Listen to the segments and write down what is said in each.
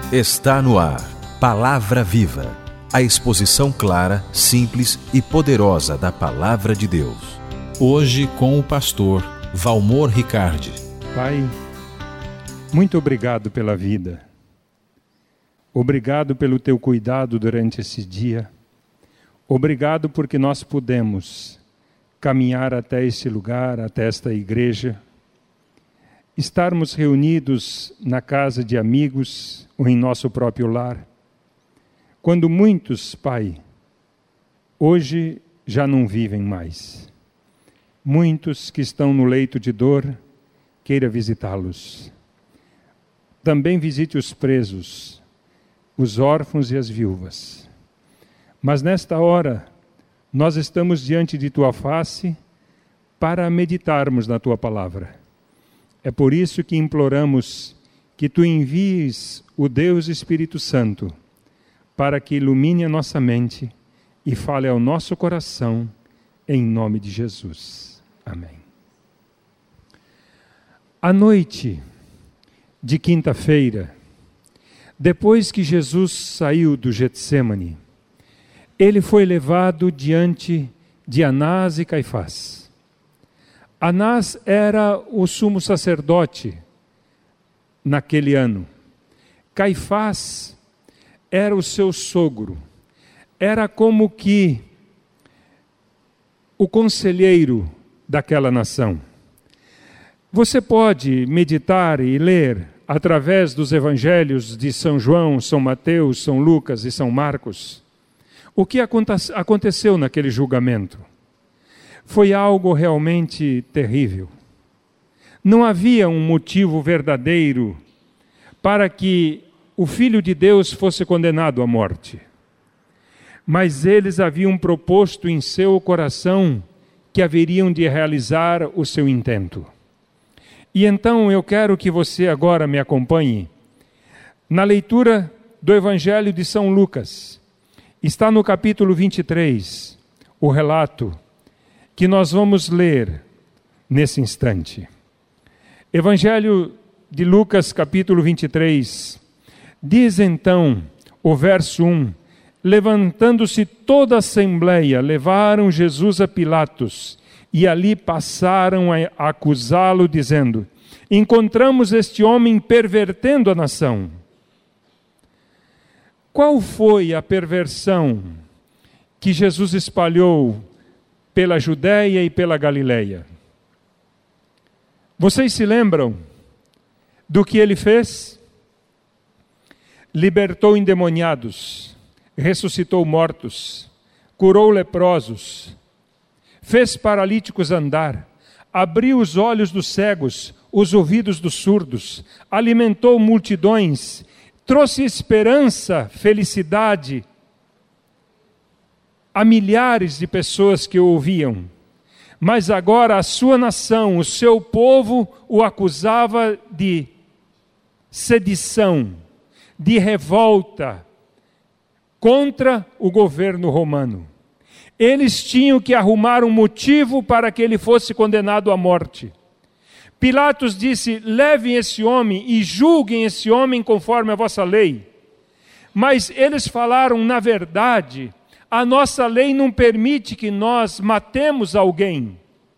Está no ar, Palavra Viva, a exposição clara, simples e poderosa da Palavra de Deus. Hoje com o pastor Valmor Ricardi. Pai, muito obrigado pela vida. Obrigado pelo teu cuidado durante esse dia. Obrigado porque nós pudemos caminhar até esse lugar, até esta igreja, estarmos reunidos na casa de amigos ou em nosso próprio lar. Quando muitos, Pai, hoje já não vivem mais. Muitos que estão no leito de dor, queira visitá-los. Também visite os presos, os órfãos e as viúvas. Mas nesta hora, nós estamos diante de Tua face para meditarmos na Tua palavra. É por isso que imploramos que Tu envies o Deus Espírito Santo para que ilumine a nossa mente e fale ao nosso coração, em nome de Jesus. Amém. À noite de quinta-feira, depois que Jesus saiu do Getsêmani, ele foi levado diante de Anás e Caifás. Anás era o sumo sacerdote naquele ano. Caifás era o seu sogro. Era como que o conselheiro daquela nação. Você pode meditar e ler através dos evangelhos de São João, São Mateus, São Lucas e São Marcos o que aconteceu naquele julgamento. Foi algo realmente terrível. Não havia um motivo verdadeiro para que o Filho de Deus fosse condenado à morte. Mas eles haviam proposto em seu coração que haveriam de realizar o seu intento. E então eu quero que você agora me acompanhe na leitura do Evangelho de São Lucas. Está no capítulo 23, o relato que nós vamos ler nesse instante. Evangelho de Lucas, capítulo 23, diz então o verso 1: levantando-se toda a assembleia, levaram Jesus a Pilatos e ali passaram a acusá-lo, dizendo: encontramos este homem pervertendo a nação. Qual foi a perversão que Jesus espalhou pela Judéia e pela Galileia? Vocês se lembram do que ele fez? Libertou endemoniados, ressuscitou mortos, curou leprosos, fez paralíticos andar, abriu os olhos dos cegos, os ouvidos dos surdos, alimentou multidões, trouxe esperança, felicidade a milhares de pessoas que o ouviam. Mas agora a sua nação, o seu povo, o acusava de sedição, de revolta contra o governo romano. Eles tinham que arrumar um motivo para que ele fosse condenado à morte. Pilatos disse: levem esse homem e julguem esse homem conforme a vossa lei. Mas eles falaram: na verdade, a nossa lei não permite que nós matemos alguém.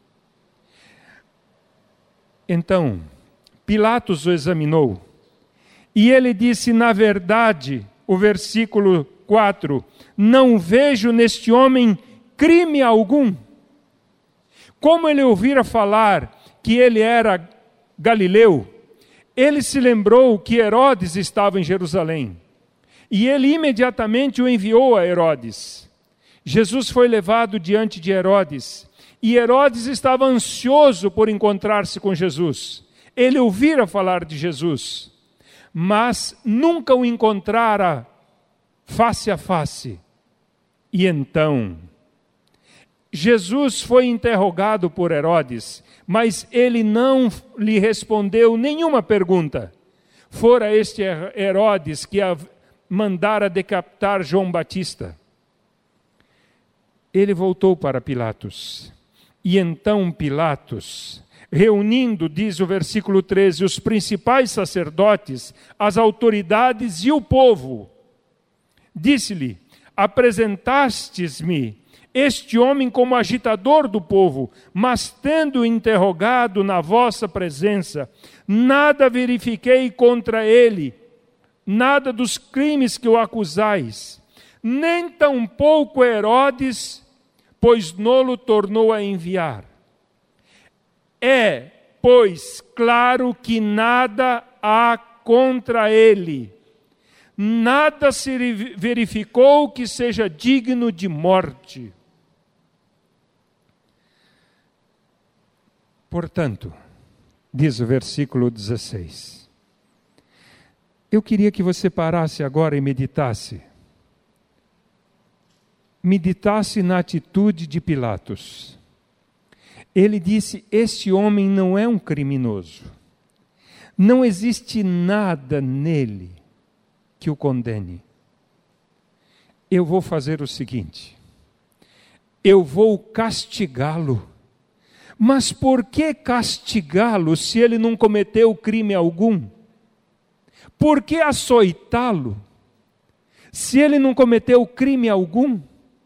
Então, Pilatos o examinou e ele disse: na verdade, o versículo 4, não vejo neste homem crime algum. Como ele ouvira falar que ele era galileu, ele se lembrou que Herodes estava em Jerusalém. E ele imediatamente o enviou a Herodes. Jesus foi levado diante de Herodes. E Herodes estava ansioso por encontrar-se com Jesus. Ele ouvira falar de Jesus, mas nunca o encontrara face a face. E então, Jesus foi interrogado por Herodes, mas ele não lhe respondeu nenhuma pergunta. Fora este Herodes que mandara decapitar João Batista. Ele voltou para Pilatos. E então Pilatos reunindo, diz o versículo 13, os principais sacerdotes, as autoridades e o povo. Disse-lhe: apresentastes-me este homem como agitador do povo, mas tendo interrogado na vossa presença, nada verifiquei contra ele, nada dos crimes que o acusais, nem tampouco Herodes, pois nolo tornou a enviar. É, pois, claro que nada há contra ele. Nada se verificou que seja digno de morte. Portanto, diz o versículo 16, eu queria que você parasse agora e meditasse. Meditasse na atitude de Pilatos. Ele disse: este homem não é um criminoso. Não existe nada nele que o condene. Eu vou fazer o seguinte: eu vou castigá-lo. Mas por que castigá-lo se ele não cometeu crime algum? Por que açoitá-lo se ele não cometeu crime algum?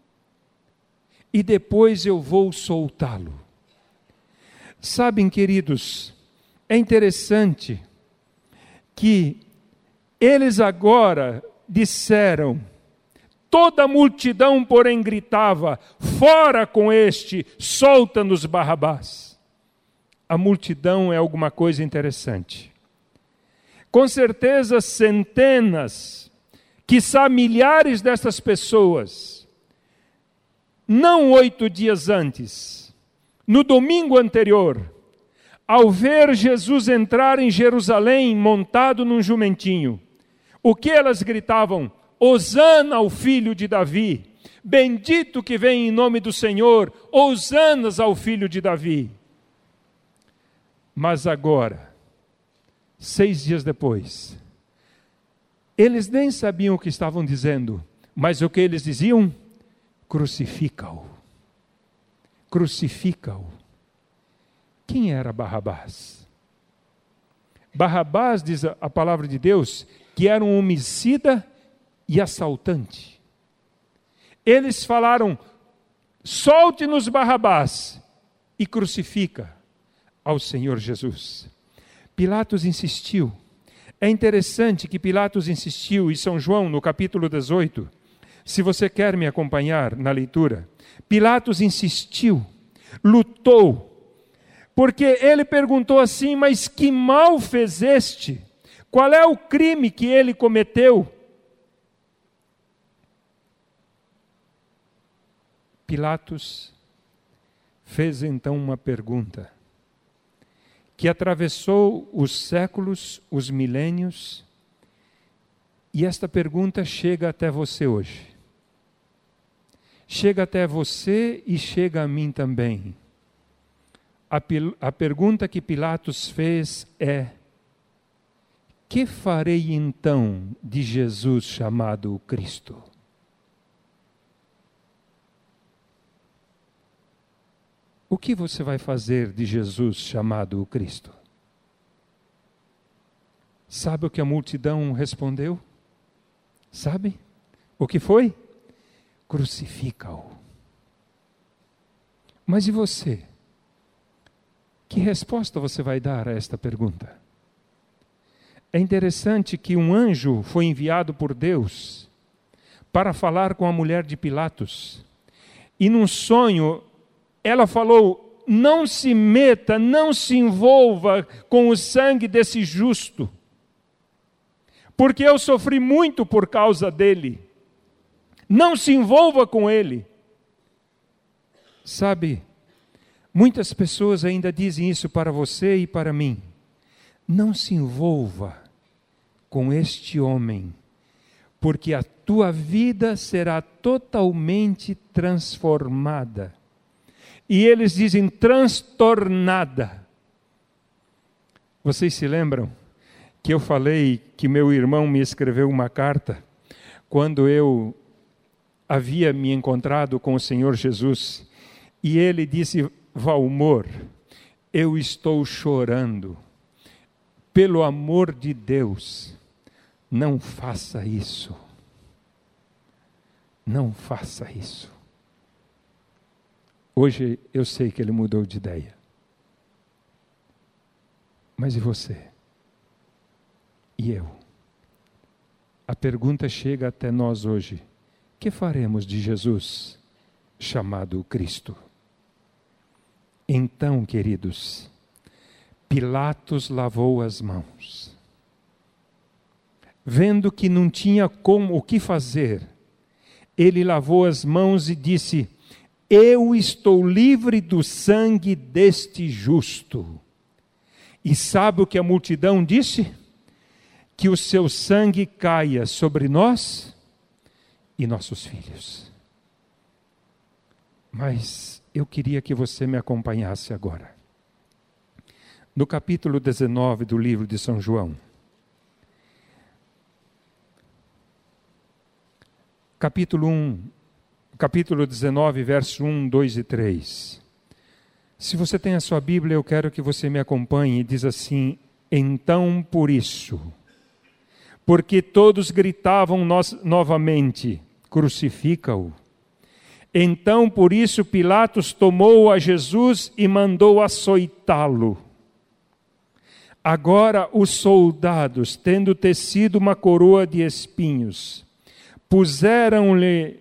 E depois eu vou soltá-lo. Sabem, queridos, é interessante que eles agora disseram, toda a multidão, porém, gritava: fora com este, solta-nos Barrabás. A multidão é alguma coisa interessante. Com certeza, centenas, quiçá milhares dessas pessoas, não 8 dias antes, no domingo anterior, ao ver Jesus entrar em Jerusalém montado num jumentinho, o que elas gritavam? Hosana ao filho de Davi, bendito que vem em nome do Senhor, hosanas ao filho de Davi. Mas agora, 6 dias depois, eles nem sabiam o que estavam dizendo, mas o que eles diziam? Crucifica-o. Crucifica-o. Quem era Barrabás? Barrabás, diz a palavra de Deus, que era um homicida e assaltante. Eles falaram: solte-nos Barrabás e crucifica ao Senhor Jesus. Pilatos insistiu. É interessante que Pilatos insistiu, e São João, no capítulo 18, se você quer me acompanhar na leitura, Pilatos insistiu, lutou, porque ele perguntou assim: mas que mal fez este? Qual é o crime que ele cometeu? Pilatos fez então uma pergunta que atravessou os séculos, os milênios, e esta pergunta chega até você hoje. Chega até você e chega a mim também. A pergunta que Pilatos fez é: que farei então de Jesus chamado Cristo? O que você vai fazer de Jesus chamado o Cristo? Sabe o que a multidão respondeu? Sabe? O que foi? Crucifica-o. Mas e você? Que resposta você vai dar a esta pergunta? É interessante que um anjo foi enviado por Deus para falar com a mulher de Pilatos. E num sonho, ela falou: não se meta, não se envolva com o sangue desse justo, porque eu sofri muito por causa dele. Não se envolva com ele. Sabe, muitas pessoas ainda dizem isso para você e para mim. Não se envolva com este homem, porque a tua vida será totalmente transformada. E eles dizem transtornada. Vocês se lembram que eu falei que meu irmão me escreveu uma carta quando eu havia me encontrado com o Senhor Jesus, e ele disse: Valmor, eu estou chorando. Pelo amor de Deus, não faça isso. Não faça isso. Hoje eu sei que ele mudou de ideia. Mas e você? E eu? A pergunta chega até nós hoje. Que faremos de Jesus, chamado Cristo? Então, queridos, Pilatos lavou as mãos. Vendo que não tinha o que fazer, ele lavou as mãos e disse: eu estou livre do sangue deste justo. E sabe o que a multidão disse? Que o seu sangue caia sobre nós e nossos filhos. Mas eu queria que você me acompanhasse agora. No capítulo 19 do livro de São João. Capítulo 19, verso 1, 2 e 3. Se você tem a sua Bíblia, eu quero que você me acompanhe. Diz assim: então por isso, porque todos gritavam novamente, crucifica-o. Então por isso Pilatos tomou a Jesus e mandou açoitá-lo. Agora os soldados, tendo tecido uma coroa de espinhos, puseram-lhe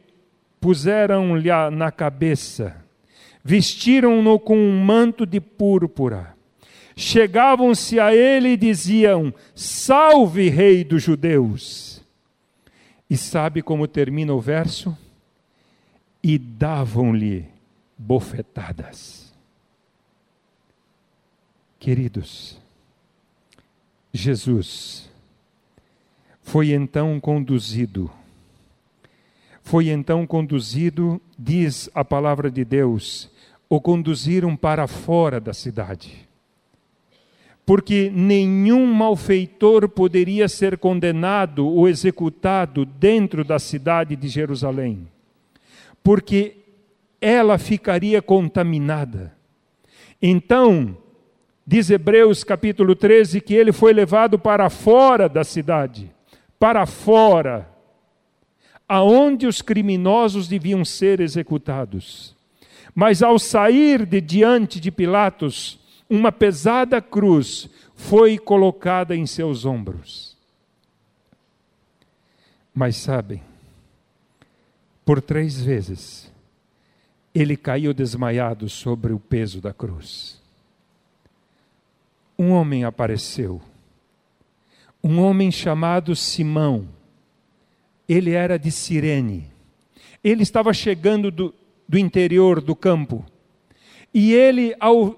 na cabeça, vestiram-no com um manto de púrpura, chegavam-se a ele e diziam: salve, rei dos judeus! E sabe como termina o verso? E davam-lhe bofetadas. Queridos, Jesus foi então conduzido, diz a palavra de Deus, o conduziram para fora da cidade. Porque nenhum malfeitor poderia ser condenado ou executado dentro da cidade de Jerusalém, porque ela ficaria contaminada. Então, diz Hebreus capítulo 13, que ele foi levado para fora da cidade, para fora, aonde os criminosos deviam ser executados. Mas ao sair de diante de Pilatos, uma pesada cruz foi colocada em seus ombros. Mas sabem, por 3 vezes, ele caiu desmaiado sobre o peso da cruz. Um homem apareceu, um homem chamado Simão. Ele era de Cirene. Ele estava chegando do interior do campo. E ele, ao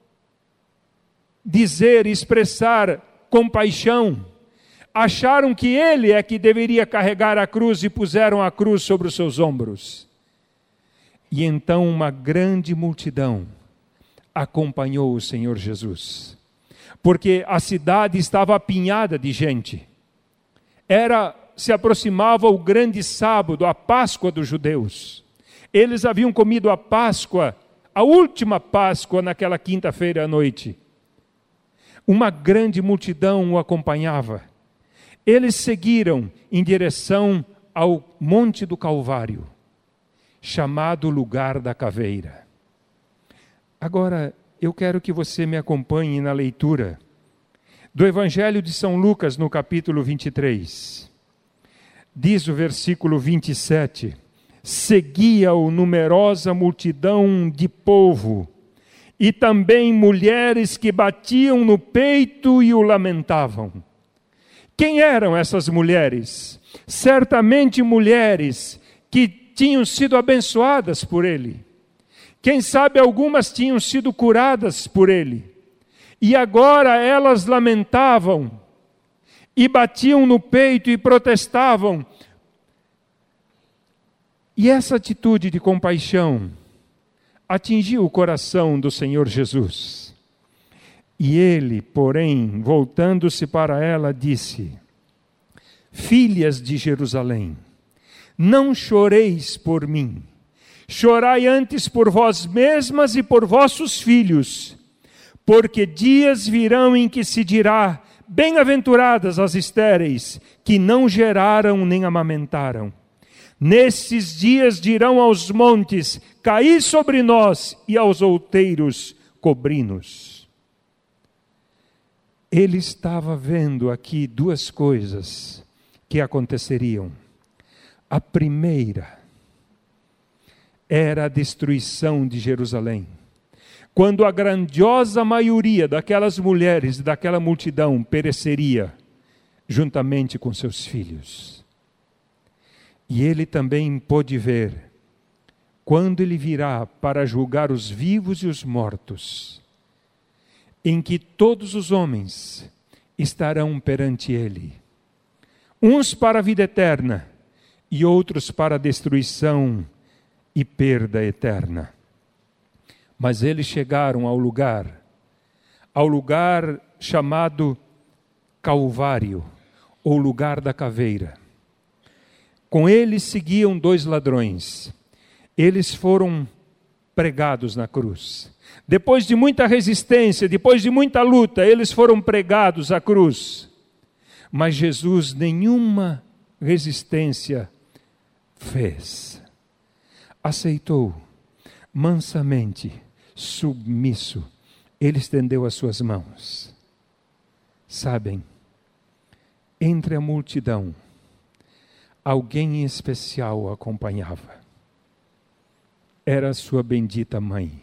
dizer, expressar compaixão, acharam que ele é que deveria carregar a cruz e puseram a cruz sobre os seus ombros. E então uma grande multidão acompanhou o Senhor Jesus, porque a cidade estava apinhada de gente. Se aproximava o grande sábado, a Páscoa dos judeus. Eles haviam comido a Páscoa, a última Páscoa, naquela quinta-feira à noite. Uma grande multidão o acompanhava. Eles seguiram em direção ao Monte do Calvário, chamado Lugar da Caveira. Agora, eu quero que você me acompanhe na leitura do Evangelho de São Lucas, no capítulo 23. Diz o versículo 27, seguia-o numerosa multidão de povo, e também mulheres que batiam no peito e o lamentavam. Quem eram essas mulheres? Certamente mulheres que tinham sido abençoadas por ele. Quem sabe algumas tinham sido curadas por ele. E agora elas lamentavam e batiam no peito e protestavam. E essa atitude de compaixão atingiu o coração do Senhor Jesus. E ele, porém, voltando-se para ela, disse: filhas de Jerusalém, não choreis por mim, chorai antes por vós mesmas e por vossos filhos, porque dias virão em que se dirá: bem-aventuradas as estéreis, que não geraram nem amamentaram. Nesses dias dirão aos montes: caí sobre nós, e aos outeiros: cobri-nos. Ele estava vendo aqui duas coisas que aconteceriam. A primeira era a destruição de Jerusalém. Quando a grandiosa maioria daquelas mulheres, daquela multidão, pereceria, juntamente com seus filhos. E ele também pôde ver, quando ele virá para julgar os vivos e os mortos, em que todos os homens estarão perante ele, uns para a vida eterna, e outros para a destruição e perda eterna. Mas eles chegaram ao lugar chamado Calvário, ou lugar da caveira. Com eles seguiam 2 ladrões. Eles foram pregados na cruz. Depois de muita resistência, depois de muita luta, eles foram pregados à cruz. Mas Jesus nenhuma resistência fez. Aceitou mansamente, submisso. Ele estendeu as suas mãos. Sabem, entre a multidão, alguém em especial o acompanhava. Era a sua bendita mãe,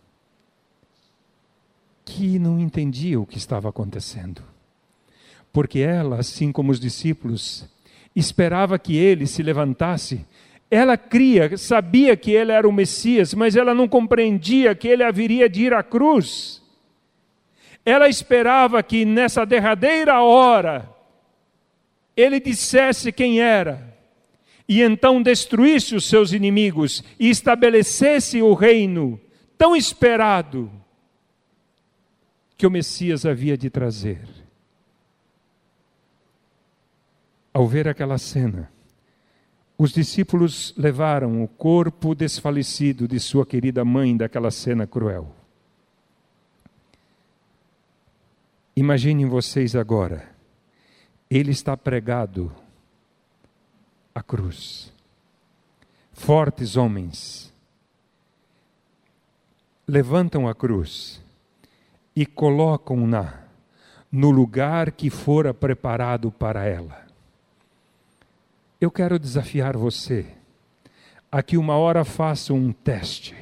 que não entendia o que estava acontecendo. Porque ela, assim como os discípulos, esperava que ele se levantasse. Ela cria, sabia que ele era o Messias, mas ela não compreendia que ele haveria de ir à cruz. Ela esperava que nessa derradeira hora, ele dissesse quem era, e então destruísse os seus inimigos, e estabelecesse o reino tão esperado, que o Messias havia de trazer. Ao ver aquela cena, os discípulos levaram o corpo desfalecido de sua querida mãe daquela cena cruel. Imaginem vocês agora, ele está pregado à cruz. Fortes homens levantam a cruz e colocam-na no lugar que fora preparado para ela. Eu quero desafiar você a que uma hora faça um teste.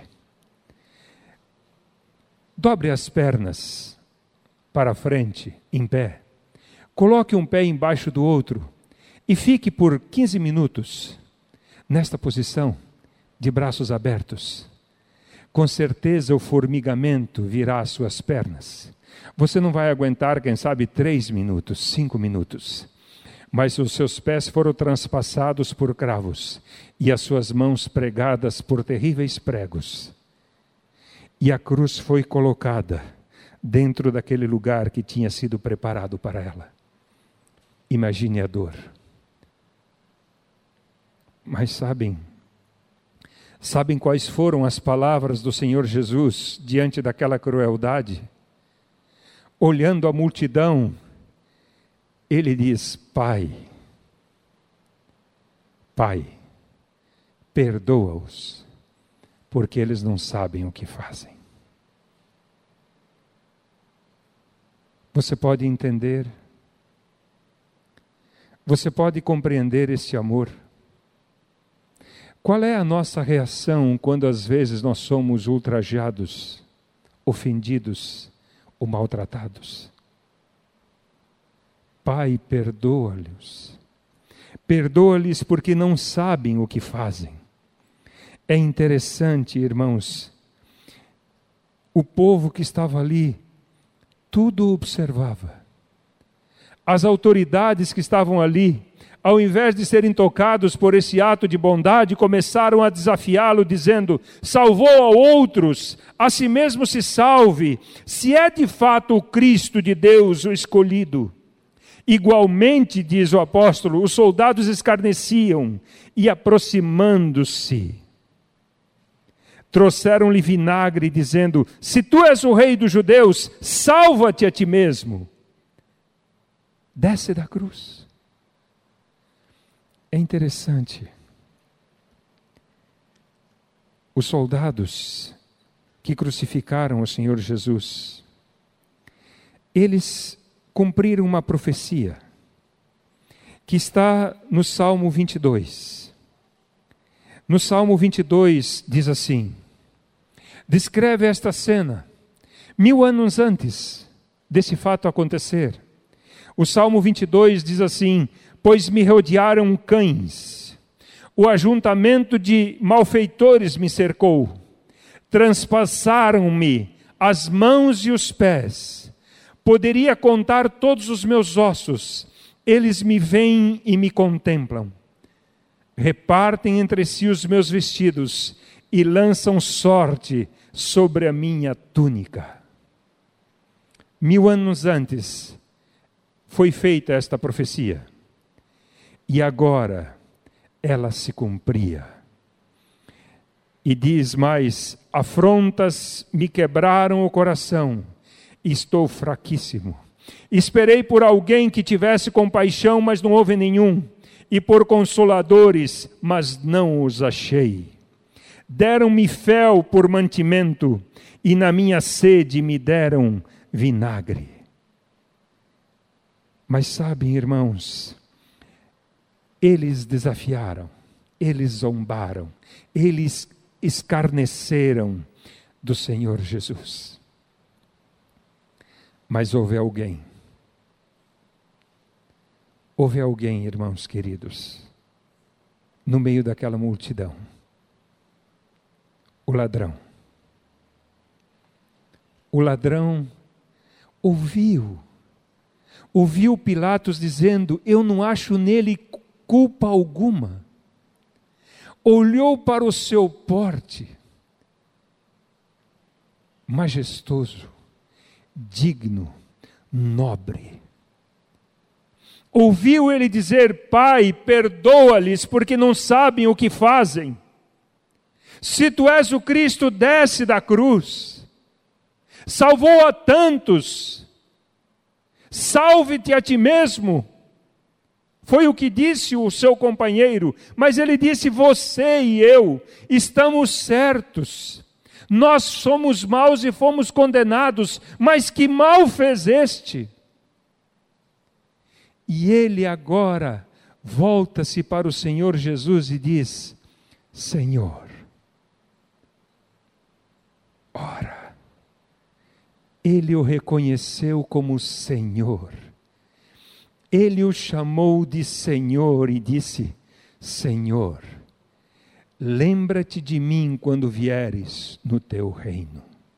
Dobre as pernas para frente, em pé. Coloque um pé embaixo do outro e fique por 15 minutos nesta posição de braços abertos. Com certeza o formigamento virá às suas pernas. Você não vai aguentar, quem sabe, 3 minutos, 5 minutos. Mas os seus pés foram transpassados por cravos e as suas mãos pregadas por terríveis pregos. E a cruz foi colocada dentro daquele lugar que tinha sido preparado para ela. Imagine a dor. Mas sabem quais foram as palavras do Senhor Jesus diante daquela crueldade? Olhando a multidão, ele diz: Pai, perdoa-os, porque eles não sabem o que fazem. Você pode entender? Você pode compreender esse amor? Qual é a nossa reação quando às vezes nós somos ultrajados, ofendidos ou maltratados? Pai, perdoa-lhes. Perdoa-lhes porque não sabem o que fazem. É interessante, irmãos, o povo que estava ali, tudo observava. As autoridades que estavam ali, ao invés de serem tocados por esse ato de bondade, começaram a desafiá-lo, dizendo: salvou a outros, a si mesmo se salve, se é de fato o Cristo de Deus, o escolhido. Igualmente, diz o apóstolo, os soldados escarneciam e, aproximando-se, Trouxeram-lhe vinagre, dizendo: se tu és o rei dos judeus, salva-te a ti mesmo. Desce da cruz. É interessante. Os soldados que crucificaram o Senhor Jesus, eles cumpriram uma profecia que está no Salmo 22. No Salmo 22 diz assim, descreve esta cena, 1000 anos antes desse fato acontecer. O Salmo 22 diz assim: pois me rodearam cães, o ajuntamento de malfeitores me cercou, transpassaram-me as mãos e os pés, poderia contar todos os meus ossos, eles me veem e me contemplam. Repartem entre si os meus vestidos e lançam sorte sobre a minha túnica. 1000 anos antes foi feita esta profecia. E agora ela se cumpria. E diz mais: afrontas me quebraram o coração, estou fraquíssimo. Esperei por alguém que tivesse compaixão, mas não houve nenhum, e por consoladores, mas não os achei. Deram-me fel por mantimento, e na minha sede me deram vinagre. Mas sabem, irmãos, eles desafiaram, eles zombaram, eles escarneceram do Senhor Jesus. Mas houve alguém, irmãos queridos, no meio daquela multidão, o ladrão. O ladrão ouviu Pilatos dizendo: eu não acho nele culpa alguma. Olhou para o seu porte majestoso, digno, nobre. Ouviu ele dizer: Pai, perdoa-lhes, porque não sabem o que fazem. Se tu és o Cristo, desce da cruz. Salvou a tantos. Salve-te a ti mesmo. Foi o que disse o seu companheiro, mas ele disse: você e eu estamos certos. Nós somos maus e fomos condenados, mas que mal fez este? E ele agora volta-se para o Senhor Jesus e diz: Senhor, ora. Ele o reconheceu como Senhor. Ele o chamou de Senhor e disse: Senhor, lembra-te de mim quando vieres no teu reino.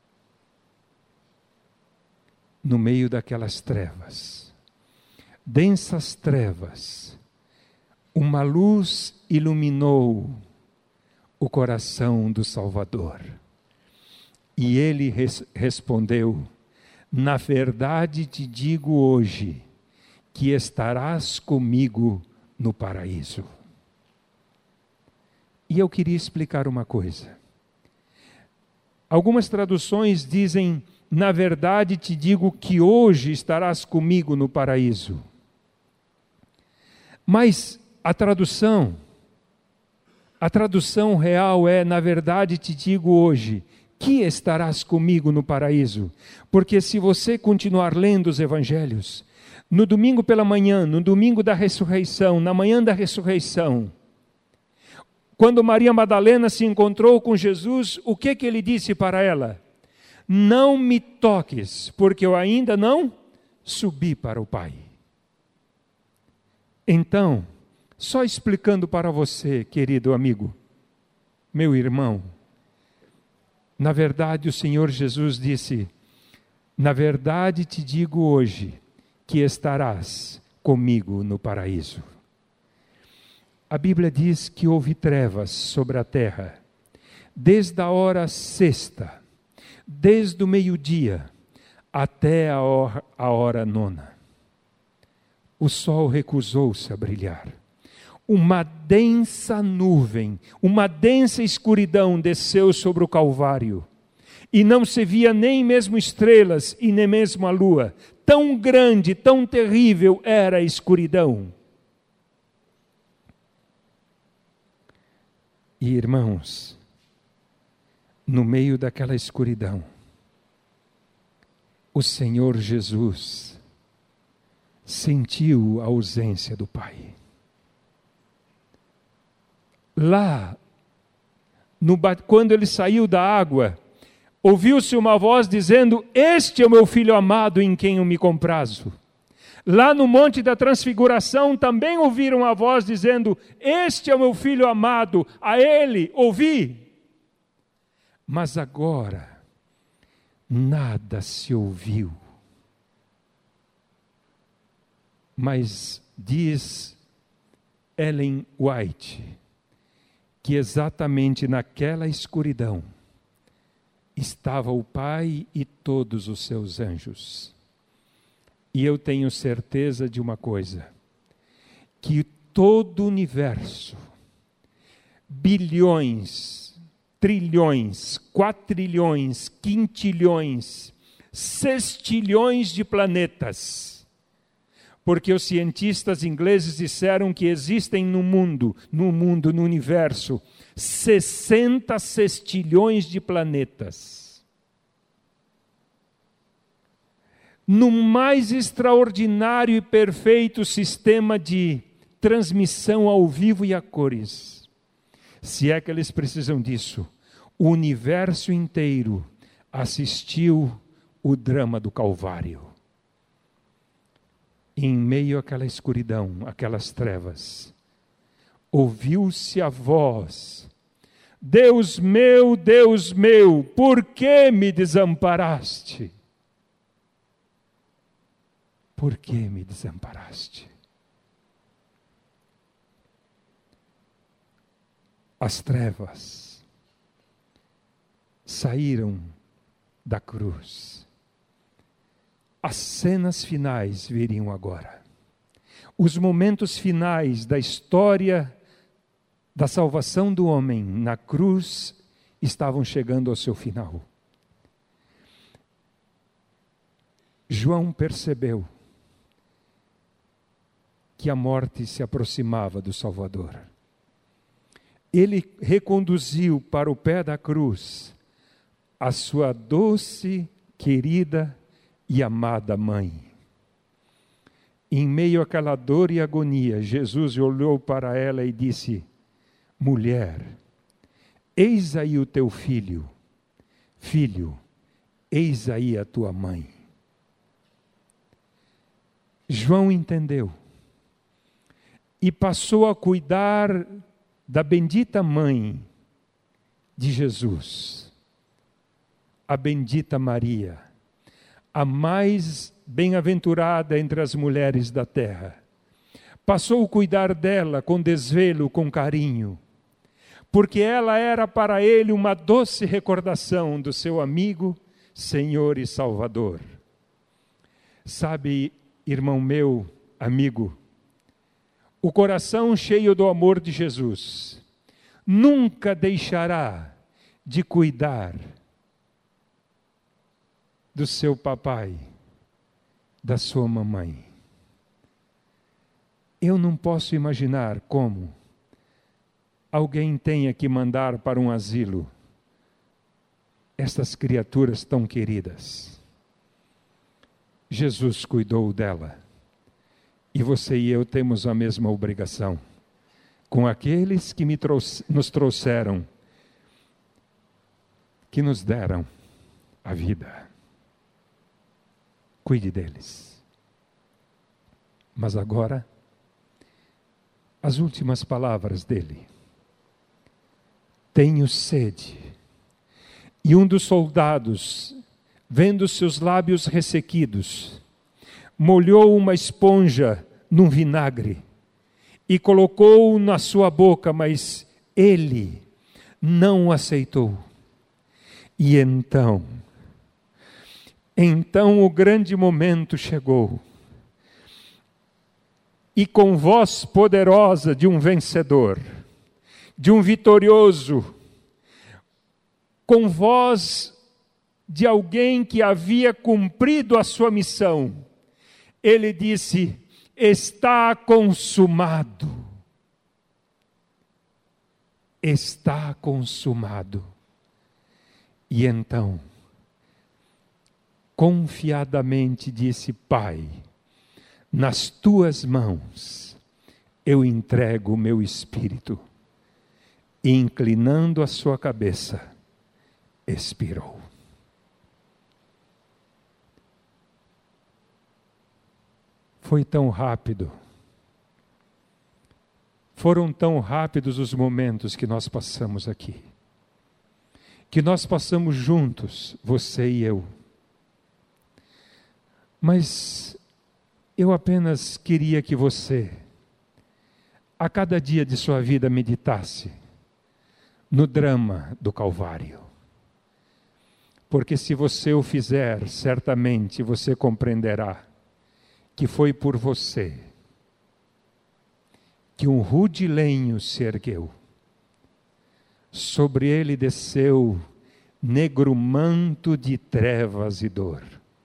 No meio daquelas trevas, densas trevas, uma luz iluminou o coração do Salvador. E ele respondeu: na verdade te digo hoje, que estarás comigo no paraíso. E eu queria explicar uma coisa. Algumas traduções dizem: na verdade te digo que hoje estarás comigo no paraíso. Mas a tradução real é: na verdade te digo hoje, que estarás comigo no paraíso. Porque se você continuar lendo os evangelhos, no domingo pela manhã, no domingo da ressurreição, na manhã da ressurreição, quando Maria Madalena se encontrou com Jesus, o que ele disse para ela? Não me toques, porque eu ainda não subi para o Pai. Então, só explicando para você, querido amigo, meu irmão, na verdade o Senhor Jesus disse: na verdade te digo hoje, que estarás comigo no paraíso. A Bíblia diz que houve trevas sobre a terra, desde a hora sexta, desde o meio-dia, até a hora nona. O sol recusou-se a brilhar. uma densa nuvem, uma densa escuridão desceu sobre o Calvário. E não se via nem mesmo estrelas e nem mesmo a lua. Tão grande, tão terrível era a escuridão. E irmãos, no meio daquela escuridão, o Senhor Jesus sentiu a ausência do Pai. Lá, quando ele saiu da água, ouviu-se uma voz dizendo: "Este é o meu filho amado em quem eu me comprazo." Lá no Monte da Transfiguração também ouviram a voz dizendo: "Este é o meu filho amado, a ele ouvi." Mas agora, nada se ouviu. Mas diz Ellen White que exatamente naquela escuridão estava o Pai e todos os seus anjos. E eu tenho certeza de uma coisa, que todo o universo, bilhões, trilhões, quatrilhões, quintilhões, sextilhões de planetas, porque os cientistas ingleses disseram que existem no universo, 60 sextilhões de planetas. No mais extraordinário e perfeito sistema de transmissão ao vivo e a cores, se é que eles precisam disso, o universo inteiro assistiu o drama do Calvário. Em meio àquela escuridão, aquelas trevas, ouviu-se a voz: Deus meu, por que me desamparaste? Por que me desamparaste? As trevas saíram da cruz. As cenas finais viriam agora. Os momentos finais da história da salvação do homem na cruz estavam chegando ao seu final. João percebeu que a morte se aproximava do Salvador. Ele reconduziu para o pé da cruz a sua doce, querida e amada mãe. Em meio àquela dor e agonia, Jesus olhou para ela e disse: mulher, eis aí o teu filho. Filho, eis aí a tua mãe. João entendeu e passou a cuidar da bendita mãe de Jesus, a bendita Maria, a mais bem-aventurada entre as mulheres da terra. Passou a cuidar dela com desvelo, com carinho, porque ela era para ele uma doce recordação do seu amigo, Senhor e Salvador. Sabe, irmão meu, amigo, o coração cheio do amor de Jesus nunca deixará de cuidar do seu papai, da sua mamãe. Eu não posso imaginar como alguém tenha que mandar para um asilo estas criaturas tão queridas. Jesus cuidou dela. E você e eu temos a mesma obrigação com aqueles que nos trouxeram, que nos deram a vida. Cuide deles. Mas agora, as últimas palavras dele. Tenho sede. E um dos soldados, vendo seus lábios ressequidos, molhou uma esponja num vinagre e colocou na sua boca, mas ele não aceitou. E então o grande momento chegou. e com voz poderosa de um vencedor, de um vitorioso, com voz de alguém que havia cumprido a sua missão, ele disse: está consumado. Está consumado. E então, confiadamente disse: Pai, nas tuas mãos eu entrego o meu espírito. E inclinando a sua cabeça, expirou. Foi tão rápido. Foram tão rápidos os momentos que nós passamos aqui. Que nós passamos juntos, você e eu. Mas eu apenas queria que você, a cada dia de sua vida, meditasse no drama do Calvário. Porque se você o fizer, certamente você compreenderá que foi por você que um rude lenho se ergueu. Sobre ele desceu negro manto de trevas e dor.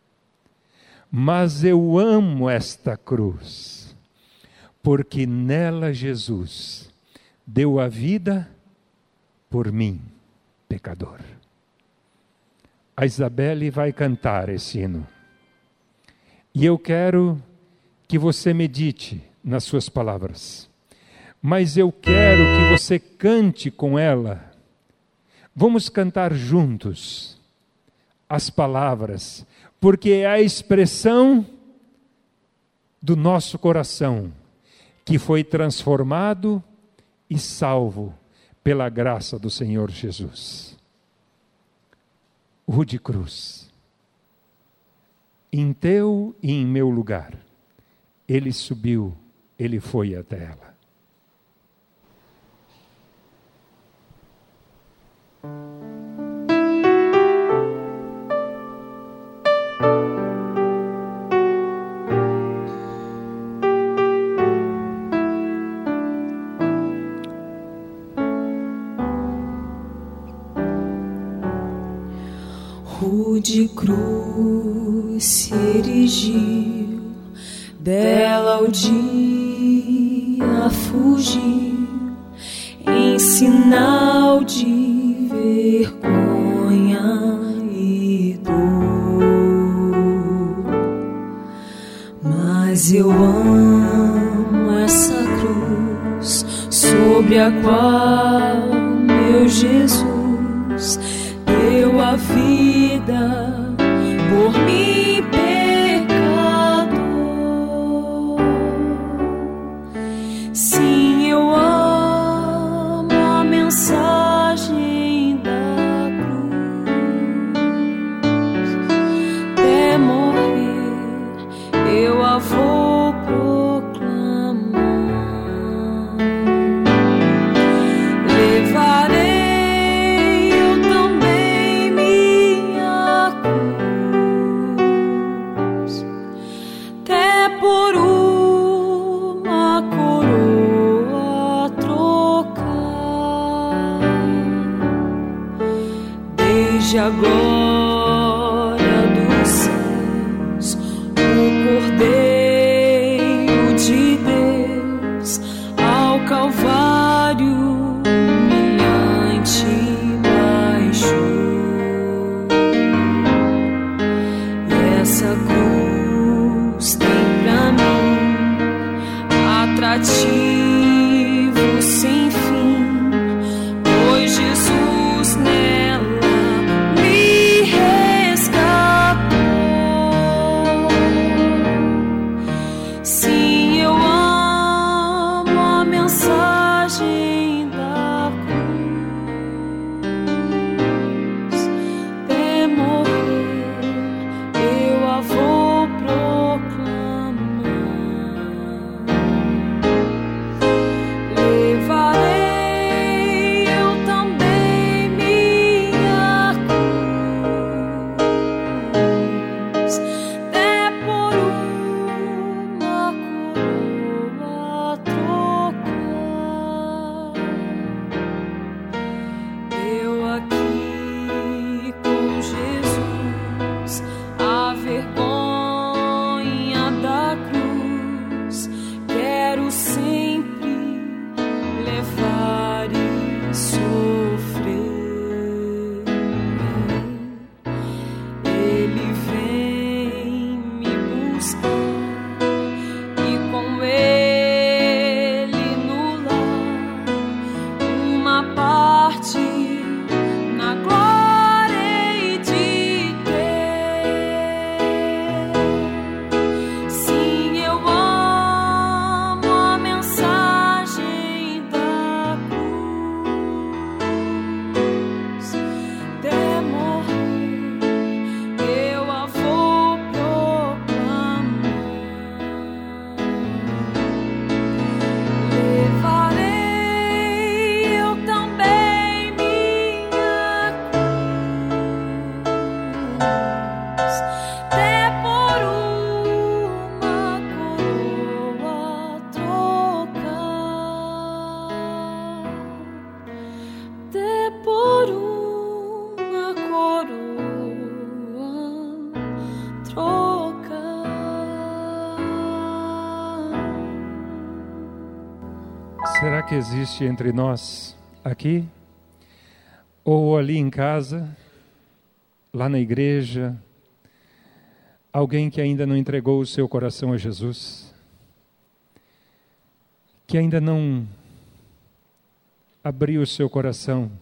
Mas eu amo esta cruz, porque nela Jesus deu a vida por mim, pecador. A Isabelle vai cantar esse hino. E eu quero que você medite nas suas palavras. Mas eu quero que você cante com ela. Vamos cantar juntos as palavras, porque é a expressão do nosso coração, que foi transformado e salvo pela graça do Senhor Jesus. Rude cruz. Em teu e em meu lugar, ele subiu, ele foi até ela. Rude cruz se erigiu, dela o dia fugiu, em sinal de vergonha e dor. Mas eu amo essa cruz, sobre a qual meu Jesus deu a vida por mim, pecador. Sim, eu amo a mensagem da cruz. Até morrer eu a vou proclamar. Levarei a glória dos céus, o Cordeiro de Deus, ao Calvário humilhante baixou. E essa cruz tem pra mim atrativo sem fim, pois Jesus nela Será que existe entre nós, aqui, ou ali em casa, lá na igreja, alguém que ainda não entregou o seu coração a Jesus? Que ainda não abriu o seu coração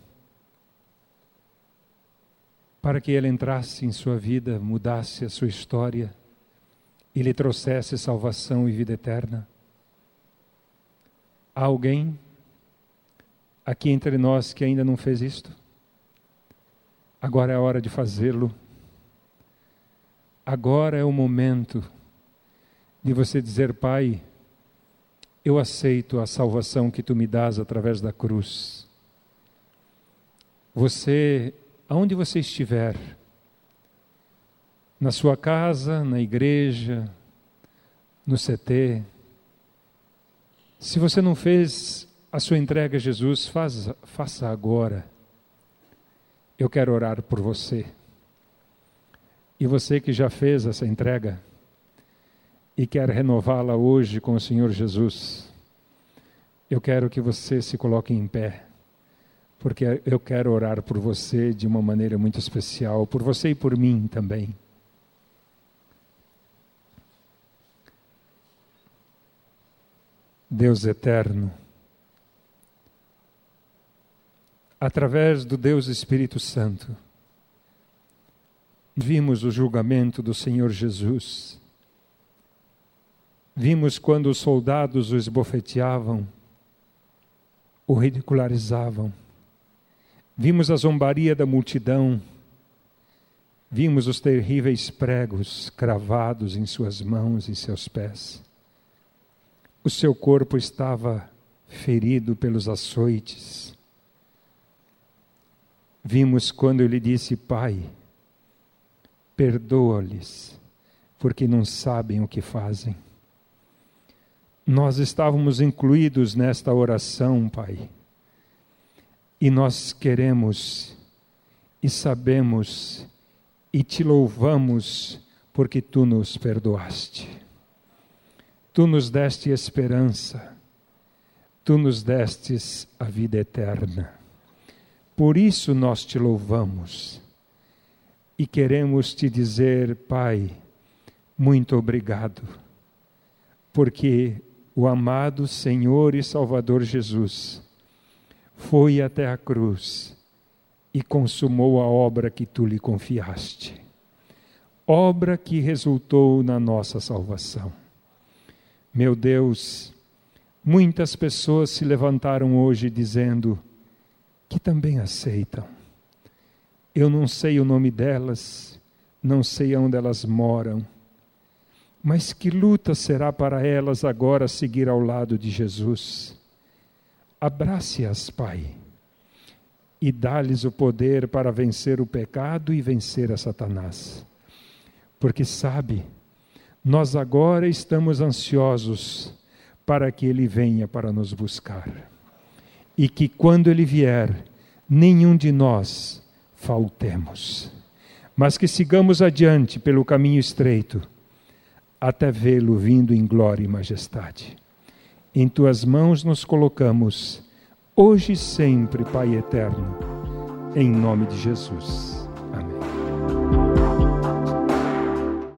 para que Ele entrasse em sua vida, mudasse a sua história e lhe trouxesse salvação e vida eterna? Há alguém aqui entre nós que ainda não fez isto? Agora é a hora de fazê-lo. Agora é o momento de você dizer: Pai, eu aceito a salvação que Tu me dás através da cruz. Você, aonde você estiver, na sua casa, na igreja, no CT, se você não fez a sua entrega a Jesus, faça agora. Eu quero orar por você. E você que já fez essa entrega e quer renová-la hoje com o Senhor Jesus, eu quero que você se coloque em pé, porque eu quero orar por você de uma maneira muito especial, por você e por mim também. Deus eterno, através do Deus Espírito Santo, vimos o julgamento do Senhor Jesus. Vimos quando os soldados o esbofeteavam, o ridicularizavam. Vimos a zombaria da multidão. Vimos os terríveis pregos cravados em suas mãos e seus pés. O seu corpo estava ferido pelos açoites. Vimos quando ele disse: Pai, perdoa-lhes, porque não sabem o que fazem. Nós estávamos incluídos nesta oração, Pai, e nós queremos e sabemos e Te louvamos porque Tu nos perdoaste. Tu nos deste esperança, Tu nos destes a vida eterna. Por isso nós Te louvamos e queremos Te dizer: Pai, muito obrigado, porque o amado Senhor e Salvador Jesus foi até a cruz e consumou a obra que Tu lhe confiaste, obra que resultou na nossa salvação. Meu Deus, muitas pessoas se levantaram hoje dizendo que também aceitam. Eu não sei o nome delas, não sei onde elas moram, mas que luta será para elas agora seguir ao lado de Jesus. Abrace-as, Pai, e dá-lhes o poder para vencer o pecado e vencer a Satanás. Porque sabe, nós agora estamos ansiosos para que Ele venha para nos buscar. E que quando Ele vier, nenhum de nós faltemos. Mas que sigamos adiante pelo caminho estreito, até vê-lo vindo em glória e majestade. Em Tuas mãos nos colocamos, hoje e sempre, Pai eterno, em nome de Jesus.